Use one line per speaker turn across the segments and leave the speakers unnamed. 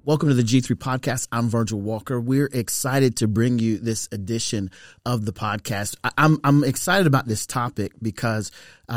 Welcome to the G3 Podcast. I'm Virgil Walker. We're excited to bring you this edition of the podcast. I'm excited about this topic because,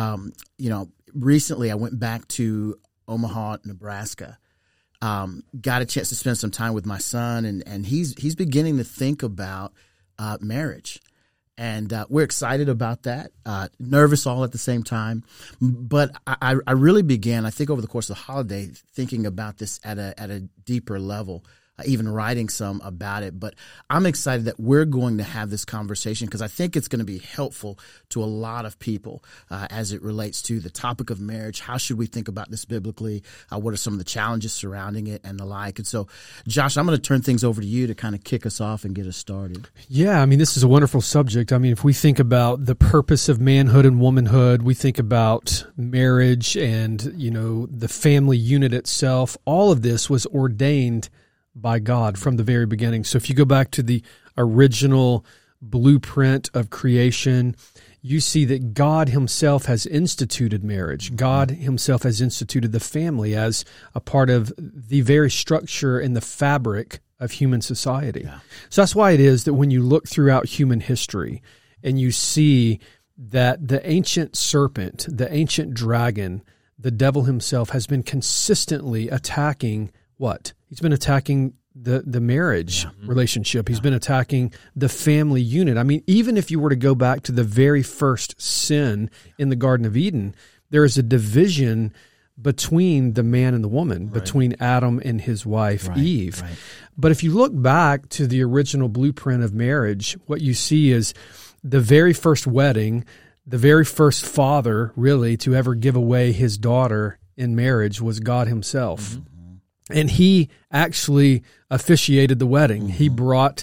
recently I went back to Omaha, Nebraska. Got a chance to spend some time with my son, and he's beginning to think about marriage. And we're excited about that, nervous all at the same time. But I really began, I think over the course of the holiday, thinking about this at a deeper level, even writing some about it. But I'm excited that we're going to have this conversation because I think it's going to be helpful to a lot of people as it relates to the topic of marriage. How should we think about this biblically? What are some of the challenges surrounding it and the like? And so, Josh, I'm going to turn things over to you to kind of kick us off and get us started.
Yeah, I mean, this is a wonderful subject. I mean, if we think about the purpose of manhood and womanhood, we think about marriage and, the family unit itself. All of this was ordained by God from the very beginning. So if you go back to the original blueprint of creation, you see that God himself has instituted marriage. God himself has instituted the family as a part of the very structure and the fabric of human society. Yeah. So that's why it is that when you look throughout human history and you see that the ancient serpent, the ancient dragon, the devil himself has been consistently attacking what? He's been attacking the marriage relationship. He's been attacking the family unit. I mean, even if you were to go back to the very first sin in the Garden of Eden, there is a division between the man and the woman, between Adam and his wife, Eve. Right. But if you look back to the original blueprint of marriage, what you see is the very first wedding, the very first father, really, to ever give away his daughter in marriage was God himself. Mm-hmm. And he actually officiated the wedding. Mm-hmm. He brought,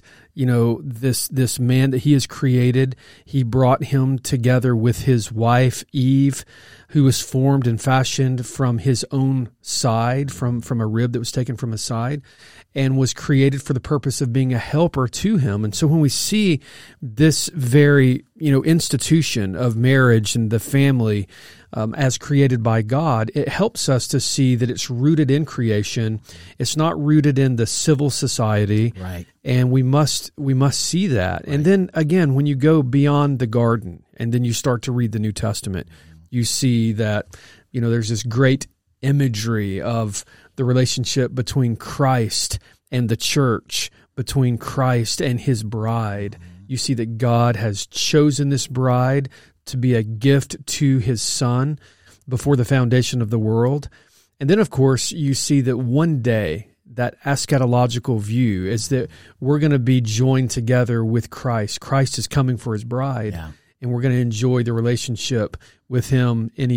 this man that he has created. He brought him together with his wife, Eve, who was formed and fashioned from his own side, from a rib that was taken from his side, and was created for the purpose of being a helper to him. And so when we see this very, institution of marriage and the family as created by God, it helps us to see that it's rooted in creation. It's not rooted in the civil society. Right. And we must see that. Right. And then again, when you go beyond the garden and then you start to read the New Testament, you see that, there's this great imagery of the relationship between Christ and the church, between Christ and his bride. You see that God has chosen this bride to be a gift to his son before the foundation of the world. And then, of course, you see that one day, that eschatological view is that we're going to be joined together with Christ. Christ is coming for his bride, and we're going to enjoy the relationship with him in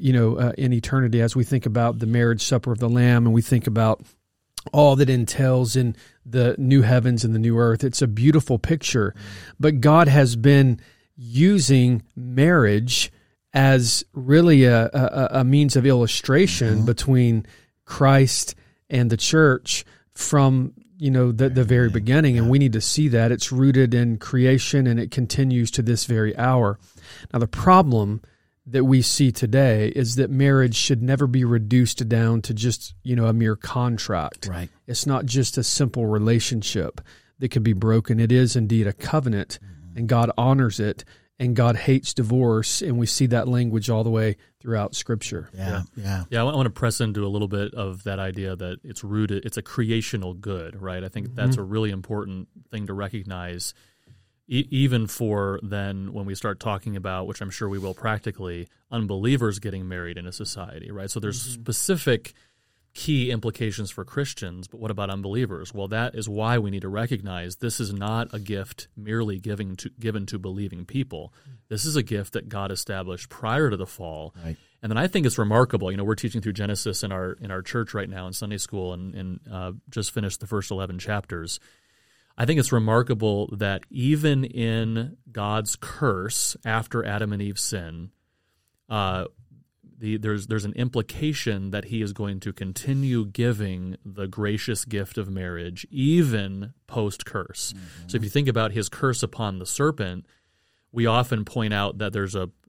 eternity as we think about the marriage supper of the Lamb and we think about all that entails in the new heavens and the new earth. It's a beautiful picture, but God has been using marriage as really a means of illustration between Christ and the church from the very beginning, and we need to see that it's rooted in creation and it continues to this very hour. Now, the problem that we see today is that marriage should never be reduced down to just a mere contract. Right. It's not just a simple relationship that can be broken. It is indeed a covenant, and God honors it, and God hates divorce, and we see that language all the way throughout Scripture.
Yeah, I want to press into a little bit of that idea that it's rooted, it's a creational good, right? I think that's a really important thing to recognize, even for then when we start talking about, which I'm sure we will practically, unbelievers getting married in a society, right? So there's specific key implications for Christians, but what about unbelievers? Well, that is why we need to recognize this is not a gift merely given to believing people. This is a gift that God established prior to the fall. Right. And then I think it's remarkable. We're teaching through Genesis in our church right now in Sunday school and just finished the first 11 chapters. I think it's remarkable that even in God's curse after Adam and Eve's sin, there's an implication that he is going to continue giving the gracious gift of marriage even post-curse. So if you think about his curse upon the serpent, we often point out that there's a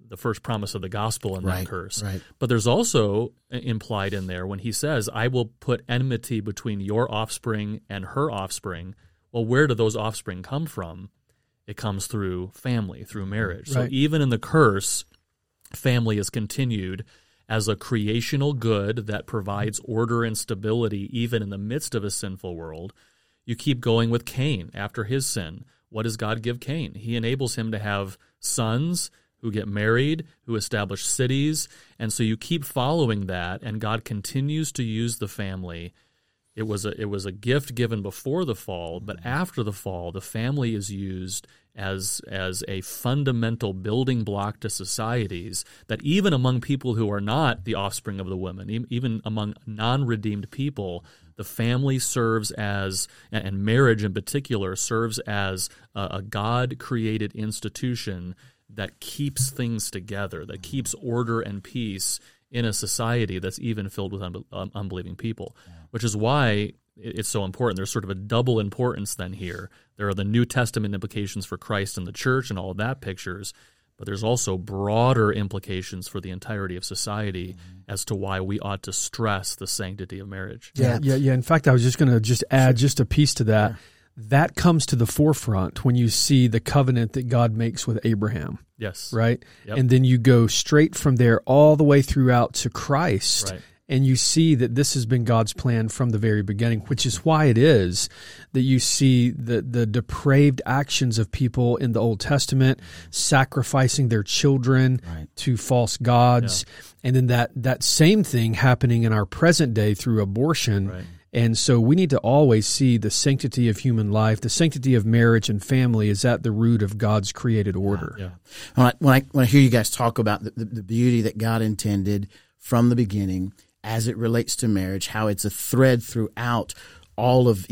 the first promise of the gospel in that curse.
Right.
But there's also implied in there when he says, I will put enmity between your offspring and her offspring. Well, where do those offspring come from? It comes through family, through marriage.
Right.
So even in the curse, family is continued as a creational good that provides order and stability even in the midst of a sinful world. You keep going with Cain after his sin. What does God give Cain? He enables him to have sons who get married, who establish cities, and so you keep following that, and God continues to use the family. It was a gift given before the fall, but after the fall, the family is used as a fundamental building block to societies, that even among people who are not the offspring of the women, even among non-redeemed people, the family serves as, and marriage in particular, serves as a God-created institution that keeps things together, that keeps order and peace in a society that's even filled with unbelieving people, which is why it's so important. There's sort of a double importance then here. There are the New Testament implications for Christ and the church and all of that pictures, but there's also broader implications for the entirety of society as to why we ought to stress the sanctity of marriage.
Yeah. In fact, I was just going to add just a piece to that. Yeah. That comes to the forefront when you see the covenant that God makes with Abraham.
Yes.
Right?
Yep.
And then you go straight from there all the way throughout to Christ.
Right.
And you see that this has been God's plan from the very beginning, which is why it is that you see the depraved actions of people in the Old Testament, sacrificing their children to false gods, and then that same thing happening in our present day through abortion.
Right.
And so we need to always see the sanctity of human life, the sanctity of marriage and family is at the root of God's created order.
Yeah. When I hear you guys talk about the beauty that God intended from the beginning as it relates to marriage, how it's a thread throughout all of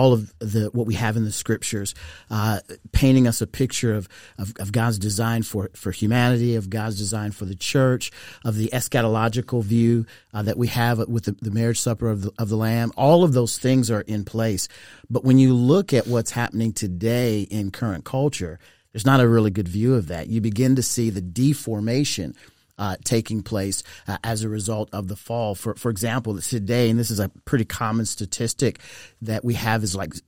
the what we have in the scriptures, painting us a picture of God's design for humanity, of God's design for the church, of the eschatological view that we have with the marriage supper of the Lamb. All of those things are in place. But when you look at what's happening today in current culture, there's not a really good view of that. You begin to see the deformation taking place as a result of the fall. For example, today, and this is a pretty common statistic that we have, is like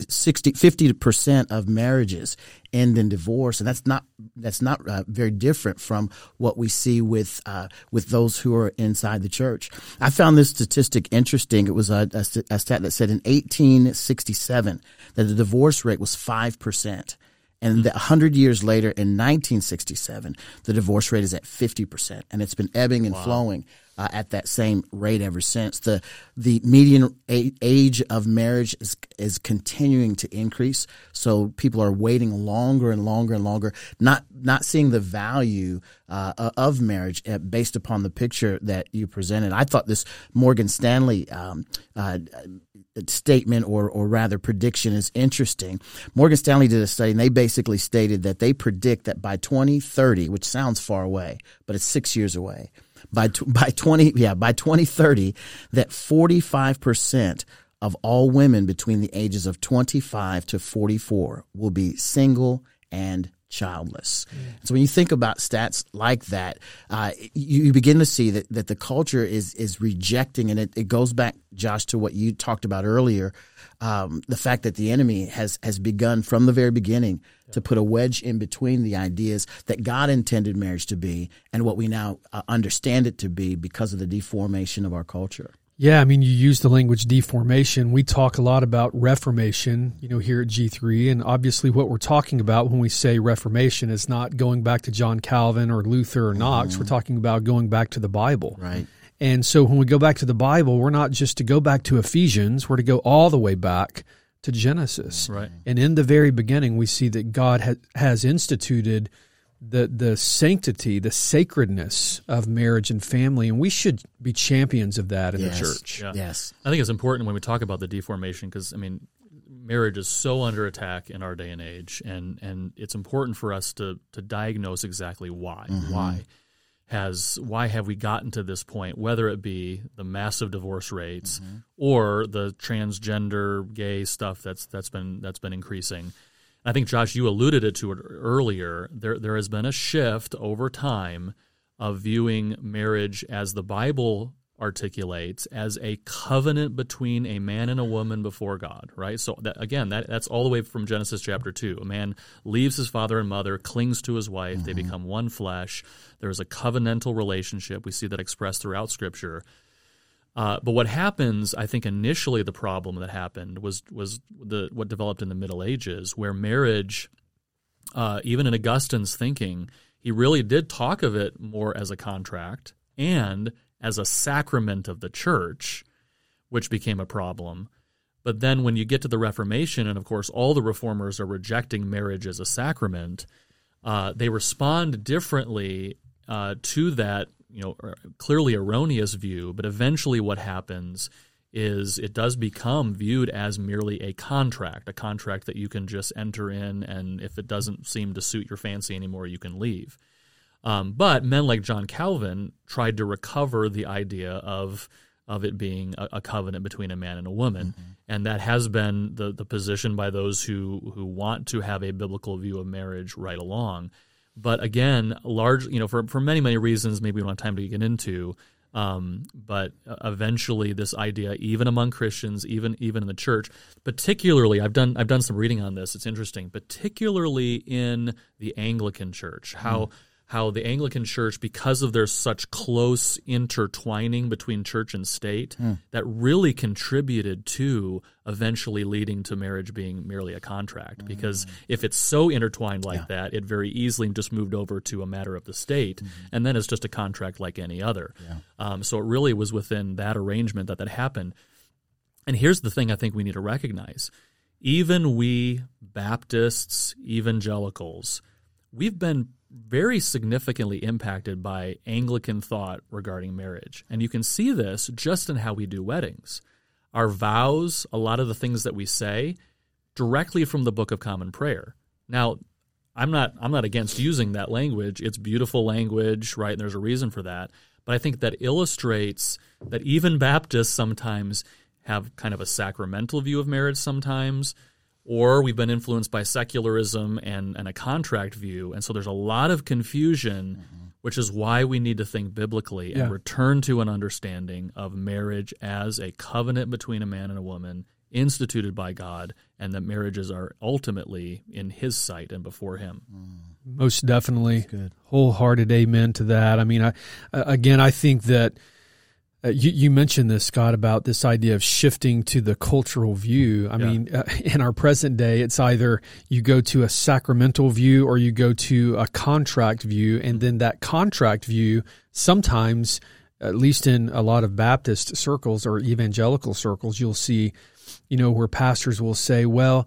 50% of marriages end in divorce, and that's not very different from what we see with those who are inside the church. I found this statistic interesting. It was a stat that said in 1867 that the divorce rate was 5%. And 100 years later, in 1967, the divorce rate is at 50%, and it's been ebbing and flowing at that same rate ever since. The median age of marriage is continuing to increase, so people are waiting longer and longer and longer, not seeing the value of marriage based upon the picture that you presented. I thought this Morgan Stanley statement or rather prediction is interesting. Morgan Stanley did a study, and they basically stated that they predict that by 2030, which sounds far away, but it's 6 years away, by 2030, that 45% of all women between the ages of 25 to 44 will be single and childless. So when you think about stats like that, you begin to see that the culture is rejecting, and it goes back, Josh, to what you talked about earlier, the fact that the enemy has begun from the very beginning to put a wedge in between the ideas that God intended marriage to be and what we now understand it to be because of the deformation of our culture.
Yeah, I mean, you use the language deformation. We talk a lot about reformation, here at G3, and obviously what we're talking about when we say reformation is not going back to John Calvin or Luther or Knox. We're talking about going back to the Bible.
Right.
And so when we go back to the Bible, we're not just to go back to Ephesians, we're to go all the way back to Genesis.
Right.
And in the very beginning, we see that God has instituted the sanctity, the sacredness of marriage and family, and we should be champions of that in the church.
Yeah.
Yes.
I think it's important when we talk about the deformation because, marriage is so under attack in our day and age, and it's important for us to diagnose exactly why. Mm-hmm. Why have we gotten to this point, whether it be the massive divorce rates or the transgender gay stuff that's been increasing. I think, Josh, you alluded to it earlier. There has been a shift over time of viewing marriage as the Bible articulates as a covenant between a man and a woman before God, right? So that's all the way from Genesis chapter 2. A man leaves his father and mother, clings to his wife, they become one flesh. There's a covenantal relationship. We see that expressed throughout Scripture. But what happens, I think initially the problem that happened was what developed in the Middle Ages, where marriage, even in Augustine's thinking, he really did talk of it more as a contract and as a sacrament of the church, which became a problem. But then when you get to the Reformation, and of course all the reformers are rejecting marriage as a sacrament, they respond differently to that, clearly erroneous view. But eventually what happens is it does become viewed as merely a contract that you can just enter in, and if it doesn't seem to suit your fancy anymore, you can leave. But men like John Calvin tried to recover the idea of it being a covenant between a man and a woman, and that has been the position by those who want to have a biblical view of marriage right along. But again, for many reasons, maybe we don't have time to get into. But eventually, this idea, even among Christians, even in the church, particularly, I've done some reading on this. It's interesting, particularly in the Anglican Church, how the Anglican Church, because of their such close intertwining between church and state, that really contributed to eventually leading to marriage being merely a contract. Because if it's so intertwined like that, it very easily just moved over to a matter of the state, and then it's just a contract like any other. So it really was within that arrangement that happened. And here's the thing I think we need to recognize. Even we Baptists, evangelicals, we've been very significantly impacted by Anglican thought regarding marriage. And you can see this just in how we do weddings. Our vows, a lot of the things that we say, directly from the Book of Common Prayer. Now, I'm not against using that language. It's beautiful language, right? And there's a reason for that. But I think that illustrates that even Baptists sometimes have kind of a sacramental view of marriage sometimes, or we've been influenced by secularism and a contract view. And so there's a lot of confusion, which is why we need to think biblically and return to an understanding of marriage as a covenant between a man and a woman instituted by God, and that marriages are ultimately in His sight and before Him.
Most definitely. Wholehearted amen to that. I mean, I think that you mentioned this, Scott, about this idea of shifting to the cultural view. I mean, in our present day, it's either you go to a sacramental view or you go to a contract view, and then that contract view sometimes, at least in a lot of Baptist circles or evangelical circles, you'll see, where pastors will say, well,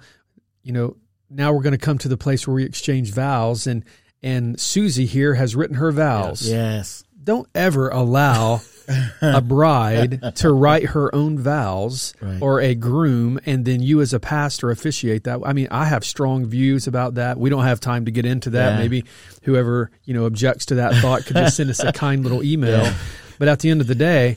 now we're going to come to the place where we exchange vows, and Susie here has written her vows.
Yes.
Don't ever allow a bride to write her own vows, or a groom, and then you as a pastor officiate that. I mean, I have strong views about that. We don't have time to get into that. Maybe whoever, objects to that thought could just send us a kind little email. But at the end of the day,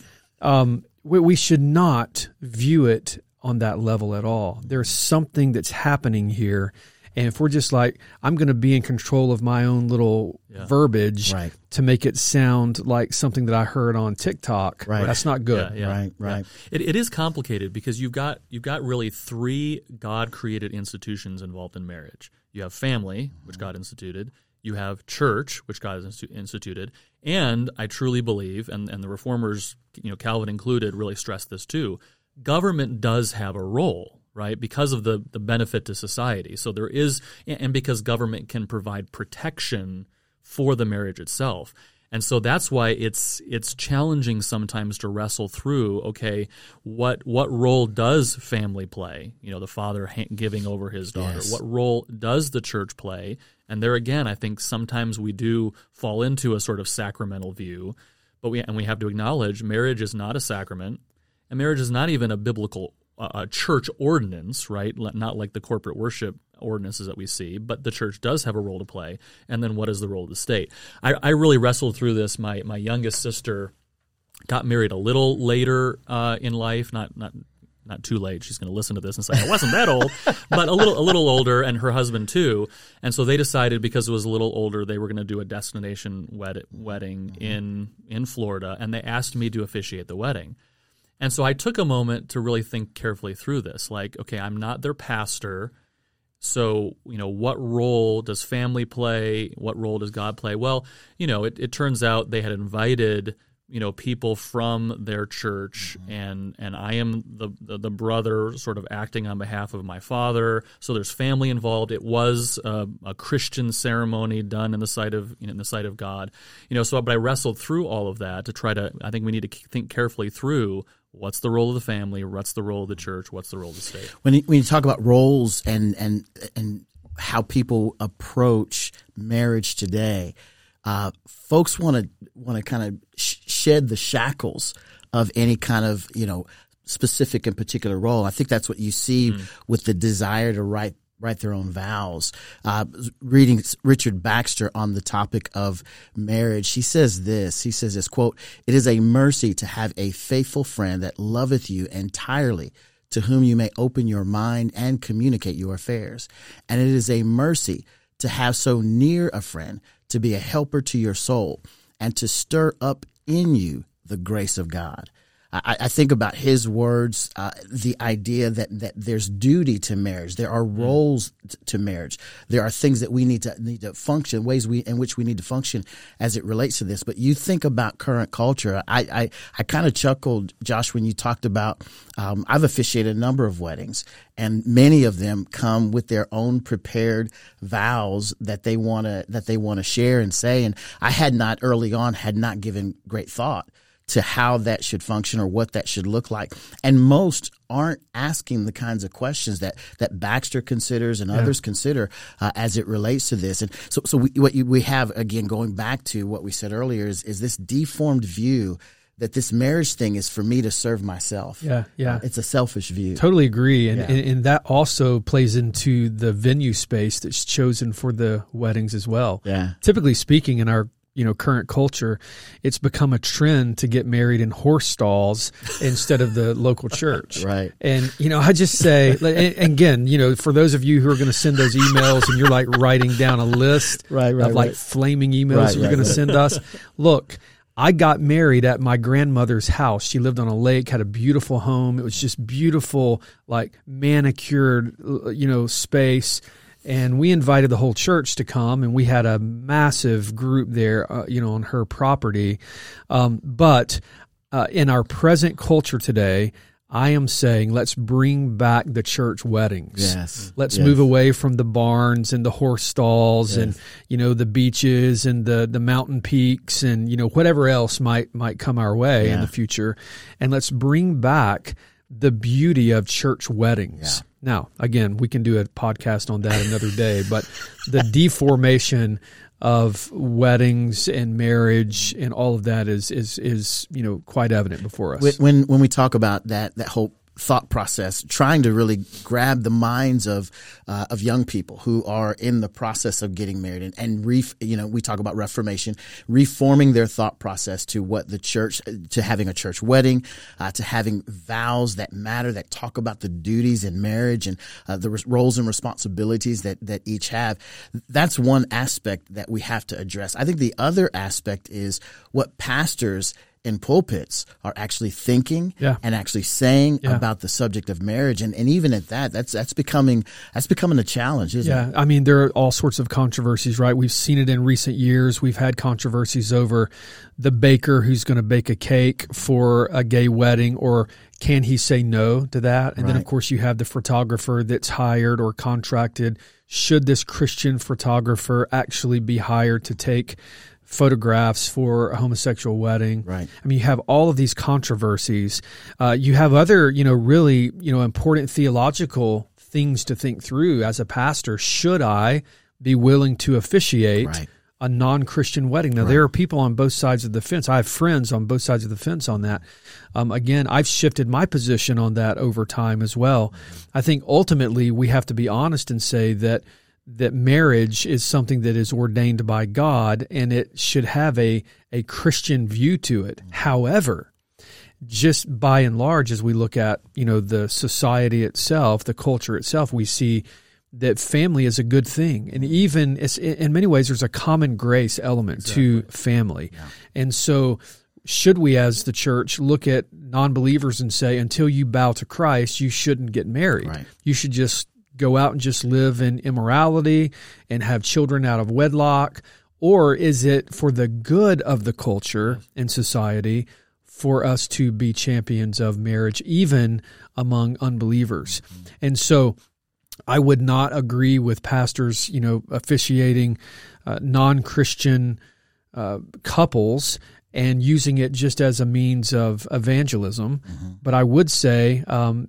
we should not view it on that level at all. There's something that's happening here. And if we're just like, I'm going to be in control of my own little verbiage to make it sound like something that I heard on TikTok, that's not good.
Right.
It is complicated because you've got really three God-created institutions involved in marriage. You have family, which God instituted. You have church, which God has instituted. And I truly believe, and the reformers, Calvin included, really stressed this too, government does have a role. Right, because of the benefit to society. So there is, and because government can provide protection for the marriage itself. And so that's why it's challenging sometimes to wrestle through, okay, what role does family play? The father giving over his daughter. What role does the church play? And there again, I think sometimes we do fall into a sort of sacramental view, but we have to acknowledge marriage is not a sacrament, and marriage is not even a biblical a church ordinance, right? Not like the corporate worship ordinances that we see, but the church does have a role to play. And then what is the role of the state? I really wrestled through this. My youngest sister got married a little later in life, not not too late. She's going to listen to this and say, I wasn't that old, but a little older, and her husband too. And so they decided, because it was a little older, they were going to do a destination wedding in Florida, and they asked me to officiate the wedding. And so I took a moment to really think carefully through this. Like, okay, I'm not their pastor, so, what role does family play? What role does God play? Well, it turns out they had invited, people from their church, and I am the brother sort of acting on behalf of my father. So there's family involved. It was a Christian ceremony done in the sight of God. But I wrestled through all of that to try to. I think we need to think carefully through. What's the role of the family? What's the role of the church? What's the role of the state?
When you talk about roles and how people approach marriage today, folks want to kind of shed the shackles of any kind of specific and particular role. I think that's what you see with the desire to write their own vows. Reading Richard Baxter on the topic of marriage, he says this, quote, "It is a mercy to have a faithful friend that loveth you entirely, to whom you may open your mind and communicate your affairs. And it is a mercy to have so near a friend, to be a helper to your soul, and to stir up in you the grace of God." I think about his words, the idea that there's duty to marriage. There are roles to marriage. There are things that we need to function, ways in which we need to function as it relates to this. But you think about current culture. I kind of chuckled, Josh, when you talked about, I've officiated a number of weddings, and many of them come with their own prepared vows that they want to share and say. And I had not given great thought to how that should function or what that should look like. And most aren't asking the kinds of questions that Baxter considers and others consider as it relates to this. And so we have, again, going back to what we said earlier, is this deformed view that this marriage thing is for me to serve myself. Yeah. It's a selfish view.
Totally agree. And that also plays into the venue space that's chosen for the weddings as well. Yeah. Typically speaking, in our current culture, it's become a trend to get married in horse stalls instead of the local church.
Right.
And, I just say, and again, for those of you who are going to send those emails and you're like writing down a list of flaming emails that you're going to send us, look, I got married at my grandmother's house. She lived on a lake, had a beautiful home. It was just beautiful, like manicured, space. And we invited the whole church to come, and we had a massive group there, on her property. But in our present culture today, I am saying let's bring back the church weddings.
Yes.
Let's move away from the barns and the horse stalls and, the beaches and the mountain peaks and, whatever else might come our way in the future. And let's bring back the beauty of church weddings. Yeah. Now, again, we can do a podcast on that another day, but the deformation of weddings and marriage and all of that is quite evident before us.
When we talk about that whole thought process, trying to really grab the minds of young people who are in the process of getting married, and we talk about reformation, reforming their thought process to what the church, to having a church wedding, to having vows that matter, that talk about the duties in marriage and the roles and responsibilities that each have. That's one aspect that we have to address. I think the other aspect is what pastors in pulpits are actually thinking and actually saying about the subject of marriage, and even at that's becoming a challenge, isn't it?
I mean, there are all sorts of controversies, right? We've seen it in recent years. We've had controversies over the baker who's going to bake a cake for a gay wedding, or can he say no to that? And then, of course, you have the photographer that's hired or contracted. Should this Christian photographer actually be hired to take photographs for a homosexual wedding?
Right.
I mean, you have all of these controversies. You have other, really, important theological things to think through as a pastor. Should I be willing to officiate a non-Christian wedding? Now, there are people on both sides of the fence. I have friends on both sides of the fence on that. Again, I've shifted my position on that over time as well. I think ultimately we have to be honest and say that marriage is something that is ordained by God, and it should have a Christian view to it. However, just by and large, as we look at, the society itself, the culture itself, we see that family is a good thing. And even in many ways, there's a common grace element to family. Yeah. And so should we as the church look at non-believers and say, until you bow to Christ, you shouldn't get married. Right. You should just go out and just live in immorality and have children out of wedlock? Or is it for the good of the culture and society for us to be champions of marriage, even among unbelievers? And so I would not agree with pastors, officiating non-Christian couples and using it just as a means of evangelism. Mm-hmm. But I would say,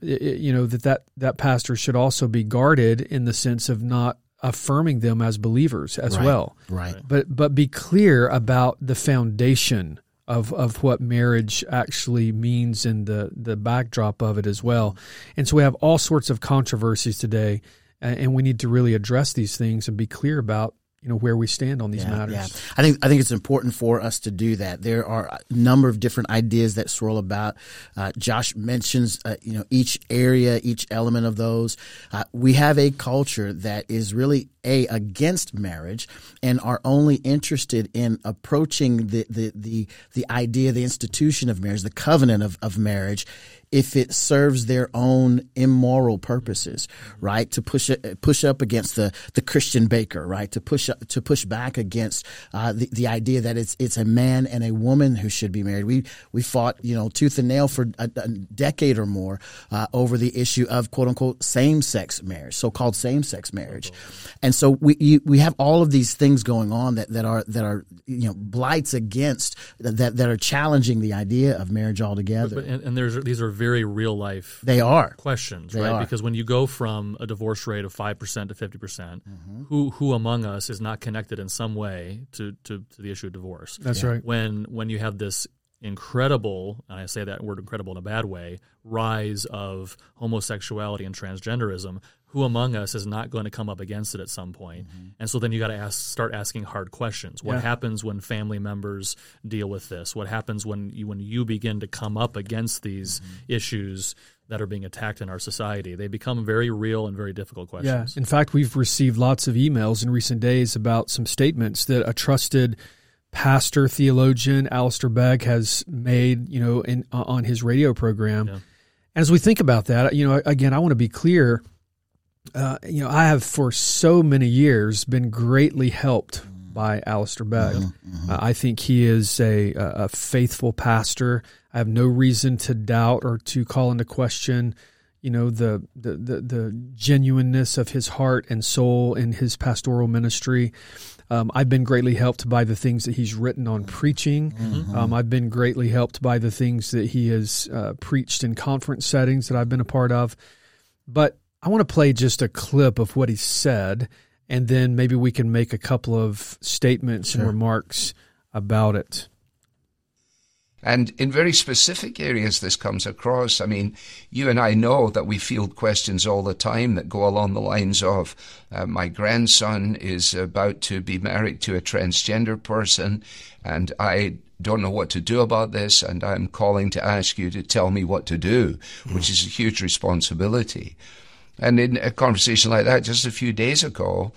that pastor should also be guarded in the sense of not affirming them as believers as well.
Right.
But be clear about the foundation of what marriage actually means and the backdrop of it as well. And so we have all sorts of controversies today, and we need to really address these things and be clear about where we stand on these matters.
Yeah. I think it's important for us to do that. There are a number of different ideas that swirl about. Josh mentions, each area, each element of those. We have a culture that is really against marriage and are only interested in approaching the idea, the institution of marriage, the covenant of marriage, if it serves their own immoral purposes, right? To push up against the Christian baker, right? To push back against the idea that it's a man and a woman who should be married. We fought tooth and nail for a decade or more over the issue of quote unquote same-sex marriage, so-called same-sex marriage, and so we have all of these things going on that are blights against that are challenging the idea of marriage altogether.
And these are very real life questions, right? Because when you go from a divorce rate of 5% to 50%, who among us is not connected in some way to the issue of divorce?
That's right.
When you have this incredible, and I say that word incredible in a bad way, rise of homosexuality and transgenderism, who among us is not going to come up against it at some point? And so then you got to start asking hard questions. What happens when family members deal with this? What happens when you begin to come up against these issues that are being attacked in our society? They become very real and very difficult questions.
Yeah. In fact, we've received lots of emails in recent days about some statements that a trusted pastor, theologian, Alistair Begg, has made, on his radio program. Yeah. And as we think about that, again, I want to be clear. I have for so many years been greatly helped by Alistair Begg. I think he is a faithful pastor. I have no reason to doubt or to call into question, the genuineness of his heart and soul in his pastoral ministry. I've been greatly helped by the things that he's written on preaching. I've been greatly helped by the things that he has preached in conference settings that I've been a part of. But I want to play just a clip of what he said, and then maybe we can make a couple of statements and remarks about it.
And in very specific areas this comes across. I mean, you and I know that we field questions all the time that go along the lines of, my grandson is about to be married to a transgender person, and I don't know what to do about this, and I'm calling to ask you to tell me what to do, which is a huge responsibility. And in a conversation like that just a few days ago,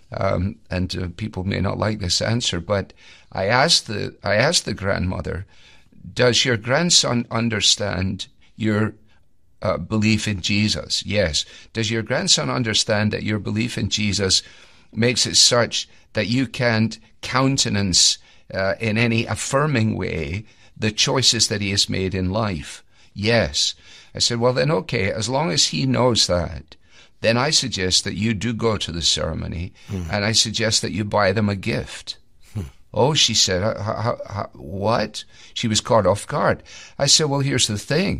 and people may not like this answer, but I asked the grandmother, does your grandson understand your belief in Jesus? Yes. Does your grandson understand that your belief in Jesus makes it such that you can't countenance in any affirming way the choices that he has made in life? Yes. I said, well, then, okay, as long as he knows that, then I suggest that you do go to the ceremony, and I suggest that you buy them a gift. Oh, she said, what? She was caught off guard. I said, well, here's the thing.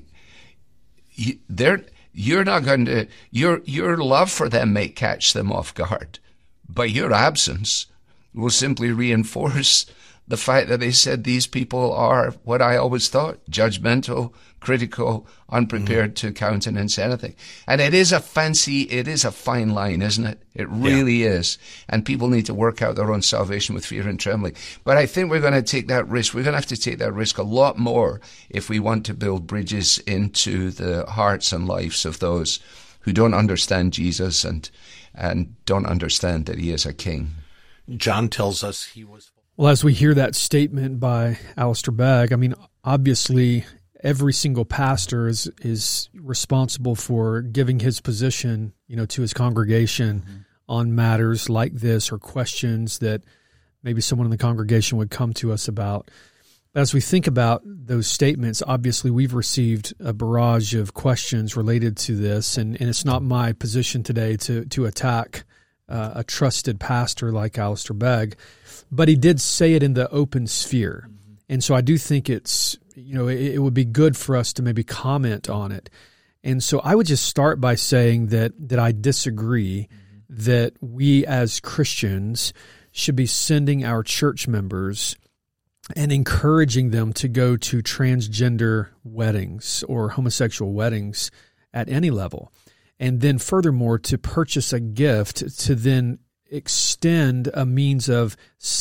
You're not going to, your love for them may catch them off guard, but your absence will simply reinforce the fact that they said these people are what I always thought, judgmental, critical, unprepared to countenance anything. And it is a fine line, isn't it? It really is. And people need to work out their own salvation with fear and trembling. But I think we're going to take that risk. We're going to have to take that risk a lot more if we want to build bridges into the hearts and lives of those who don't understand Jesus and don't understand that he is a king.
John tells us he was...
Well, as we hear that statement by Alistair Begg, I mean, obviously every single pastor is responsible for giving his position, to his congregation on matters like this or questions that maybe someone in the congregation would come to us about. As we think about those statements, obviously we've received a barrage of questions related to this, and it's not my position today to attack a trusted pastor like Alistair Begg, but he did say it in the open sphere. And so I do think it's, it would be good for us to maybe comment on it. And so I would just start by saying that I disagree that we as Christians should be sending our church members and encouraging them to go to transgender weddings or homosexual weddings at any level. And then furthermore, to purchase a gift to then extend a means of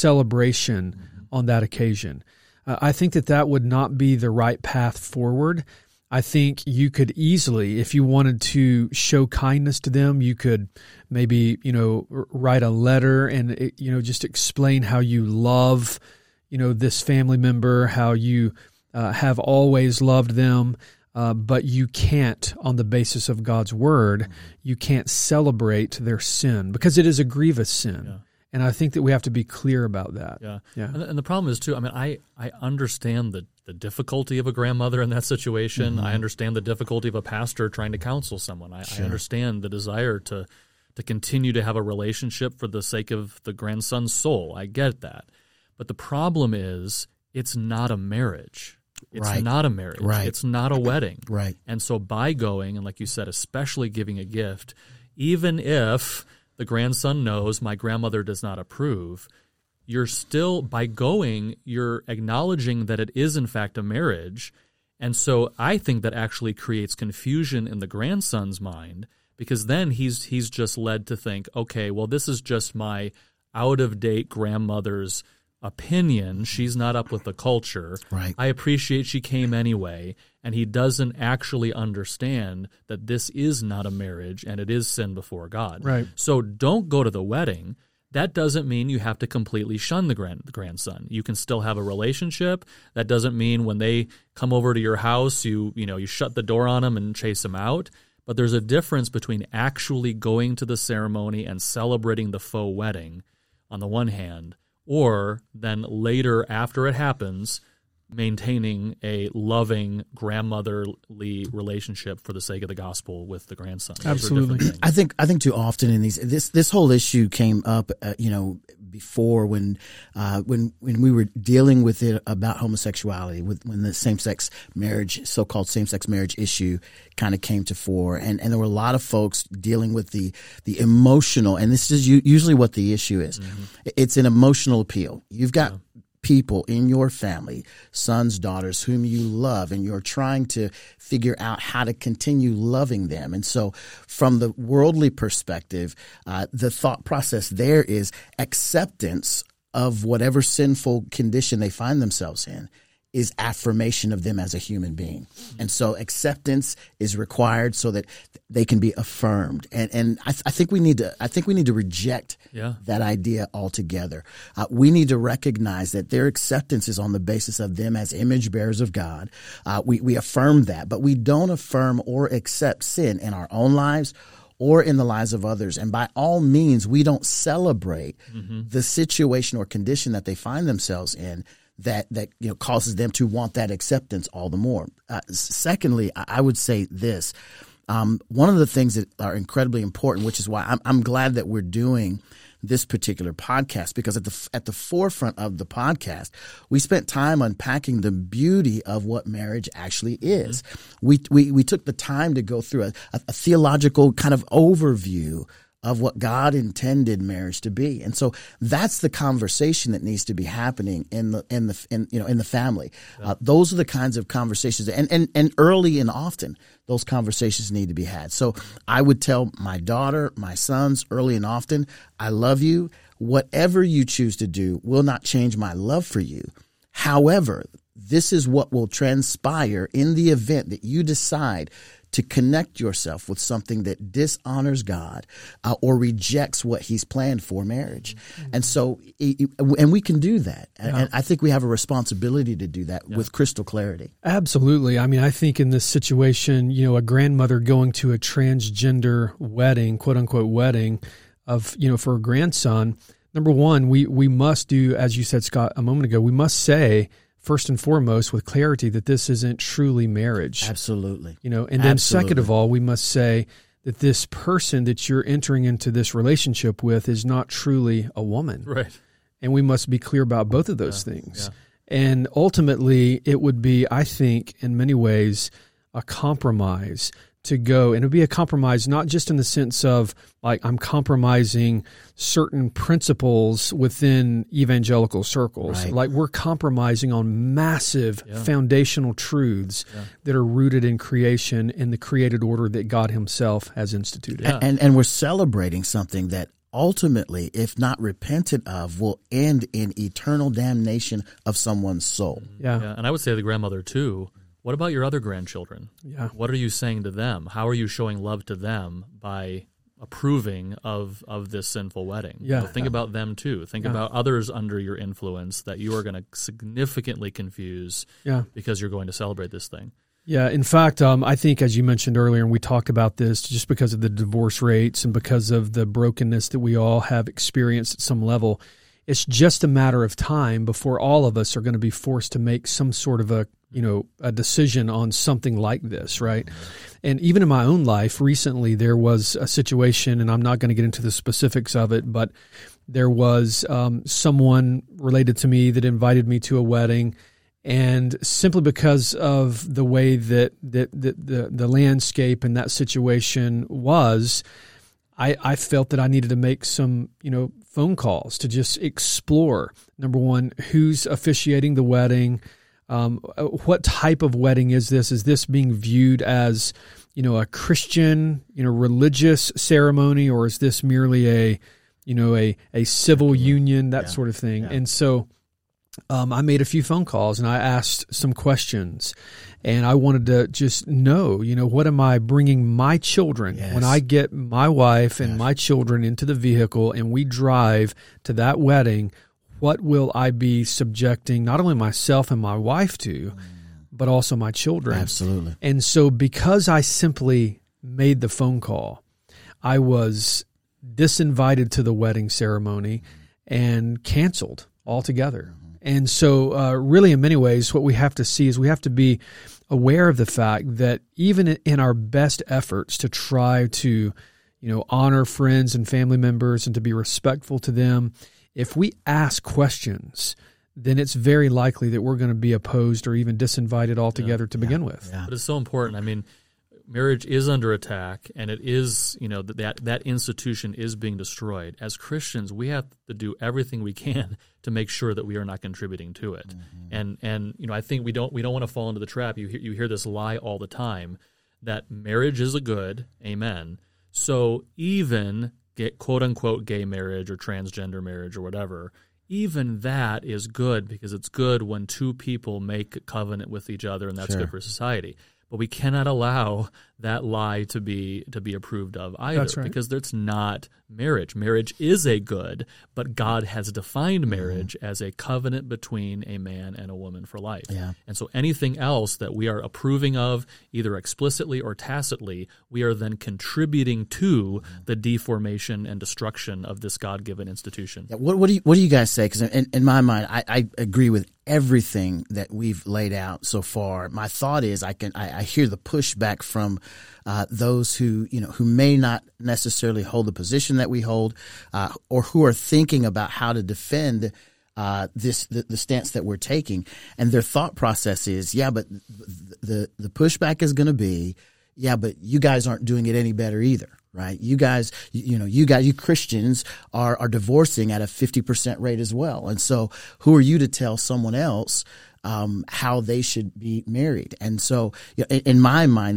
celebration on that occasion. I think that would not be the right path forward. I think you could easily, if you wanted to show kindness to them, you could maybe, write a letter and, just explain how you love, this family member, how you have always loved them. But you can't, on the basis of God's word, you can't celebrate their sin because it is a grievous sin. Yeah. And I think that we have to be clear about that.
Yeah. And the problem is, too, I understand the difficulty of a grandmother in that situation. I understand the difficulty of a pastor trying to counsel someone. I understand the desire to continue to have a relationship for the sake of the grandson's soul. I get that. But the problem is it's not a marriage. It's not a marriage.
Right.
It's not a wedding.
Right.
And so by going, and like you said, especially giving a gift, even if the grandson knows my grandmother does not approve, you're still, by going, you're acknowledging that it is in fact a marriage. And so I think that actually creates confusion in the grandson's mind, because then he's just led to think, okay, well, this is just my out-of-date grandmother's opinion. She's not up with the culture.
Right.
I appreciate she came anyway, and he doesn't actually understand that this is not a marriage and it is sin before God.
Right.
So don't go to the wedding. That doesn't mean you have to completely shun the grandson. You can still have a relationship. That doesn't mean when they come over to your house, you shut the door on them and chase them out. But there's a difference between actually going to the ceremony and celebrating the faux wedding on the one hand, or then later after it happens, maintaining a loving grandmotherly relationship for the sake of the gospel with the grandson.
Absolutely.
I think too often in this whole issue came up, before when we were dealing with it about homosexuality, when the same-sex marriage, so-called same-sex marriage issue kind of came to fore, and there were a lot of folks dealing with the emotional, and this is usually what the issue is. Mm-hmm. It's an emotional appeal. You've got people in your family, sons, daughters, whom you love, and you're trying to figure out how to continue loving them. And so from the worldly perspective, the thought process there is acceptance of whatever sinful condition they find themselves in is affirmation of them as a human being. And so acceptance is required so that they can be affirmed. And I think we need to reject that idea altogether. We need to recognize that their acceptance is on the basis of them as image bearers of God. We affirm that, but we don't affirm or accept sin in our own lives or in the lives of others. And by all means, we don't celebrate the situation or condition that they find themselves in that causes them to want that acceptance all the more. Secondly, I would say this. One of the things that are incredibly important, which is why I'm glad that we're doing this particular podcast, because at the forefront of the podcast, we spent time unpacking the beauty of what marriage actually is. We took the time to go through a theological kind of overview of what God intended marriage to be. And so that's the conversation that needs to be happening in the family. Those are the kinds of conversations, and early and often those conversations need to be had. So I would tell my daughter, my sons early and often, I love you. Whatever you choose to do will not change my love for you. However, this is what will transpire in the event that you decide to connect yourself with something that dishonors God or rejects what He's planned for marriage. Mm-hmm. And so, and we can do that. Yeah. And I think we have a responsibility to do that with crystal clarity.
Absolutely. I mean, I think in this situation, a grandmother going to a transgender wedding, quote unquote wedding of, for a grandson, number one, we must do, as you said, Scott, a moment ago, we must say, first and foremost, with clarity, that this isn't truly marriage.
Absolutely.
And then second of all, we must say that this person that you're entering into this relationship with is not truly a woman.
Right.
And we must be clear about both of those things. Yeah. And ultimately, it would be, I think, in many ways, a compromise to go. And it would be a compromise, not just in the sense of like I'm compromising certain principles within evangelical circles.
Right.
Like we're compromising on massive foundational truths that are rooted in creation and the created order that God Himself has instituted.
Yeah. And we're celebrating something that ultimately, if not repented of, will end in eternal damnation of someone's soul.
Yeah. And I would say to the grandmother too, what about your other grandchildren?
Yeah.
What are you saying to them? How are you showing love to them by approving of this sinful wedding?
Yeah.
Think about them too. Think about others under your influence that you are going to significantly confuse because you're going to celebrate this thing.
Yeah. In fact, I think, as you mentioned earlier, and we talked about this, just because of the divorce rates and because of the brokenness that we all have experienced at some level, it's just a matter of time before all of us are going to be forced to make some sort of a decision on something like this, right? And even in my own life, recently there was a situation, and I'm not going to get into the specifics of it, but there was someone related to me that invited me to a wedding, and simply because of the way that the landscape and that situation was, I felt that I needed to make some, phone calls to just explore, number one, who's officiating the wedding. What type of wedding is this? Is this being viewed as, a Christian, religious ceremony, or is this merely a civil union, that sort of thing? Yeah. And so I made a few phone calls and I asked some questions, and I wanted to just know, what am I bringing my children when I get my wife and my children into the vehicle and we drive to that wedding? What will I be subjecting not only myself and my wife to, but also my children?
Absolutely.
And so because I simply made the phone call, I was disinvited to the wedding ceremony and canceled altogether. And so really in many ways, what we have to see is we have to be aware of the fact that even in our best efforts to try to, honor friends and family members and to be respectful to them, if we ask questions, then it's very likely that we're going to be opposed or even disinvited altogether to begin with.
Yeah. But it's so important. I mean, marriage is under attack, and it is, that institution is being destroyed. As Christians, we have to do everything we can to make sure that we are not contributing to it. Mm-hmm. And I think we don't want to fall into the trap. You hear this lie all the time that marriage is a good, amen. So even quote unquote gay marriage or transgender marriage or whatever, even that is good because it's good when two people make a covenant with each other, and that's good for society. But we cannot allow that lie to be approved of either, because that's not marriage. Marriage is a good, but God has defined marriage as a covenant between a man and a woman for life.
Yeah.
And so anything else that we are approving of, either explicitly or tacitly, we are then contributing to the deformation and destruction of this God-given institution.
Yeah, what do you guys say? Because in my mind, I agree with everything that we've laid out so far. My thought is I hear the pushback from those who may not necessarily hold the position that we hold, or who are thinking about how to defend the stance that we're taking, and their thought process is, but the pushback is going to be, but you guys aren't doing it any better either. right? You guys, you Christians are divorcing at a 50% rate as well. And so who are you to tell someone else how they should be married? And so in my mind,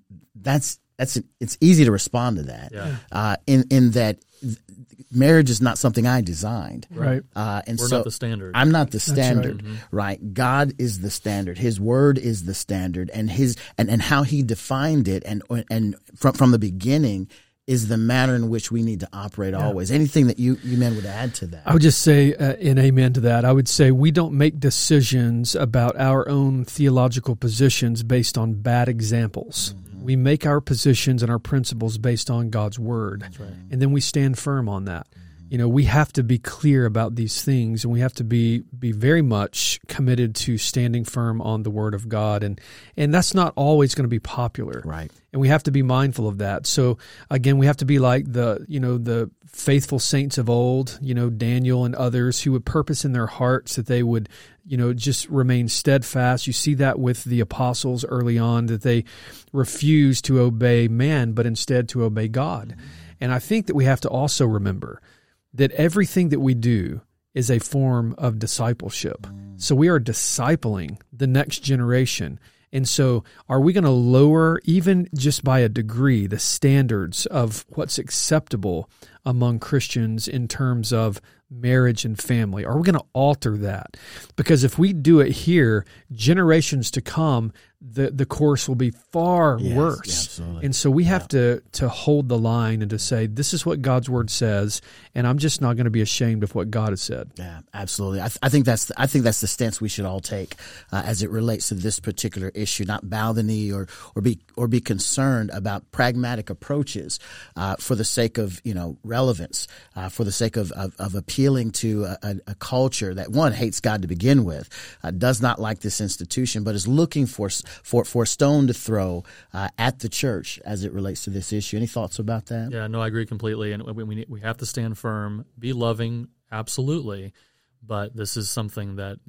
it's easy to respond to that.
Yeah.
In that marriage is not something I designed.
Right.
And
We're
so
not the standard.
I'm not the standard,
right.
right? God is the standard. His word is the standard, and and how he defined it and from the beginning is the manner in which we need to operate always. Anything that you men would add to that?
I would just say, in amen to that, I would say we don't make decisions about our own theological positions based on bad examples. Mm-hmm. We make our positions and our principles based on God's word.
That's right.
And then we stand firm on that. We have to be clear about these things, and we have to be very much committed to standing firm on the Word of God, and that's not always going to be popular,
right?
And we have to be mindful of that. So again, we have to be like the faithful saints of old, Daniel and others who would purpose in their hearts that they would, just remain steadfast. You see that with the apostles early on, that they refused to obey man, but instead to obey God. Mm-hmm. And I think that we have to also remember that everything that we do is a form of discipleship. So we are discipling the next generation. And so are we going to lower, even just by a degree, the standards of what's acceptable among Christians in terms of marriage and family? Are we going to alter that? Because if we do it here, generations to come, the course will be far worse.
Absolutely.
And so we have to hold the line and to say, this is what God's word says, and I'm just not going to be ashamed of what God has said.
Yeah, absolutely. I think that's the stance we should all take as it relates to this particular issue. Not bow the knee or be concerned about pragmatic approaches for the sake of relevance, for the sake of appealing to a culture that one hates God to begin with, does not like this institution, but is looking for a stone to throw at the church as it relates to this issue. Any thoughts about that?
Yeah, no, I agree completely. And we have to stand firm, be loving, absolutely. But this is something that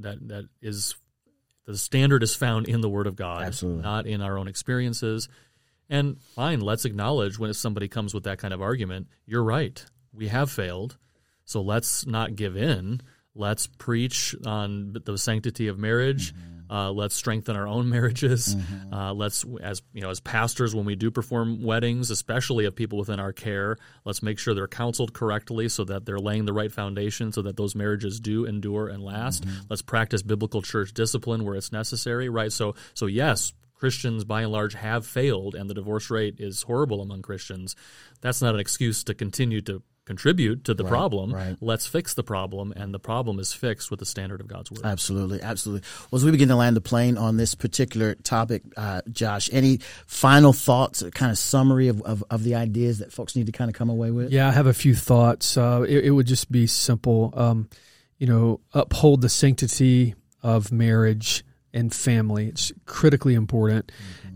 is the standard is found in the Word of God,
absolutely,
not in our own experiences. And fine, let's acknowledge when somebody comes with that kind of argument, you're right, we have failed, so let's not give in. Let's preach on the sanctity of marriage. Mm-hmm. Let's strengthen our own marriages. Mm-hmm. Let's, as pastors, when we do perform weddings, especially of people within our care, let's make sure they're counseled correctly so that they're laying the right foundation so that those marriages do endure and last. Mm-hmm. Let's practice biblical church discipline where it's necessary, right? So yes, Christians by and large have failed, and the divorce rate is horrible among Christians. That's not an excuse to continue to contribute to the problem.
Right.
Let's fix the problem, and the problem is fixed with the standard of God's word.
Absolutely, absolutely. Well, as we begin to land the plane on this particular topic, Josh, any final thoughts, a kind of summary of the ideas that folks need to kind of come away with?
Yeah, I have a few thoughts. It would just be simple. Uphold the sanctity of marriage and family. It's critically important. Mm-hmm.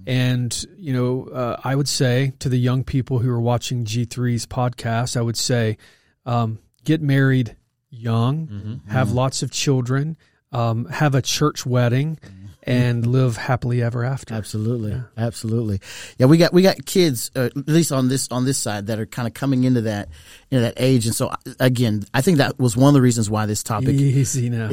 And, I would say to the young people who are watching G3's podcast, I would say, get married young, mm-hmm. have lots of children, have a church wedding, and live happily ever after.
Absolutely. Absolutely. Yeah, we got kids, at least on this side, that are kind of coming into that age. And so again, I think that was one of the reasons why this topic
easy now.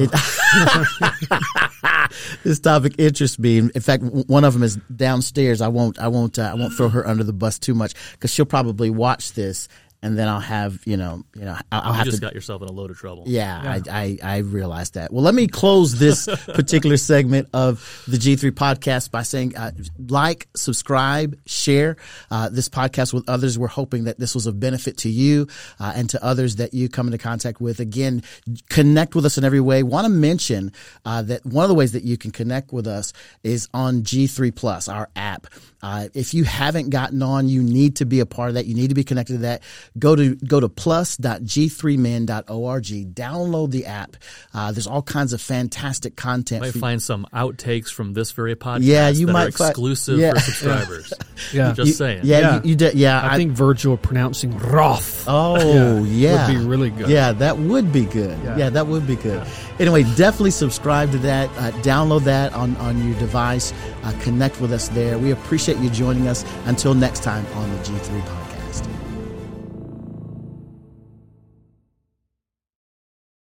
This topic interests me. In fact, one of them is downstairs. I won't throw her under the bus too much because she'll probably watch this. And then I'll have, I'll have
just got yourself in a load of trouble.
Yeah. I realized that. Well, let me close this particular segment of the G3 podcast by saying, like, subscribe, share this podcast with others. We're hoping that this was of benefit to you and to others that you come into contact with. Again, connect with us in every way. Want to mention that one of the ways that you can connect with us is on G3 Plus, our app. If you haven't gotten on, you need to be a part of that. You need to be connected to that. Go to plus.g3men.org. Download the app. There's all kinds of fantastic content.
You might find some outtakes from this very podcast.
Yeah, you
that
might
are exclusive for subscribers.
Yeah,
just saying.
Yeah,
you did. Yeah,
I think Virgil pronouncing Roth.
Oh, yeah,
would be really good.
Yeah, that would be good. Yeah, that would be good. Yeah. Anyway, definitely subscribe to that. Download that on your device. Connect with us there. We appreciate you joining us. Until next time on the G3 podcast.